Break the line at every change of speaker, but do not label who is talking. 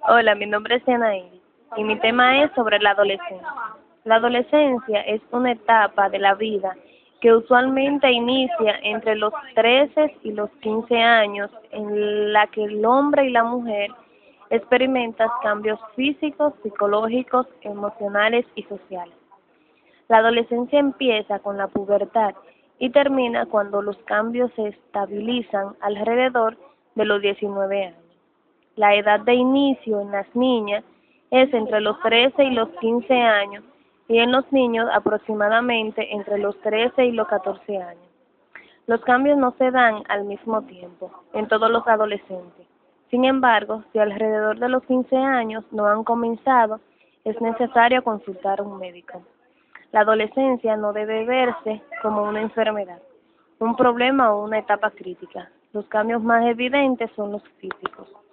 Hola, mi nombre es Yanairi y mi tema es sobre la adolescencia. La adolescencia es una etapa de la vida que usualmente inicia entre los 13 y los 15 años, en la que el hombre y la mujer experimentan cambios físicos, psicológicos, emocionales y sociales. La adolescencia empieza con la pubertad y termina cuando los cambios se estabilizan alrededor de los 19 años. La edad de inicio en las niñas es entre los 13 y los 15 años y en los niños aproximadamente entre los 13 y los 14 años. Los cambios no se dan al mismo tiempo en todos los adolescentes. Sin embargo, si alrededor de los 15 años no han comenzado, es necesario consultar a un médico. La adolescencia no debe verse como una enfermedad, un problema o una etapa crítica. Los cambios más evidentes son los físicos.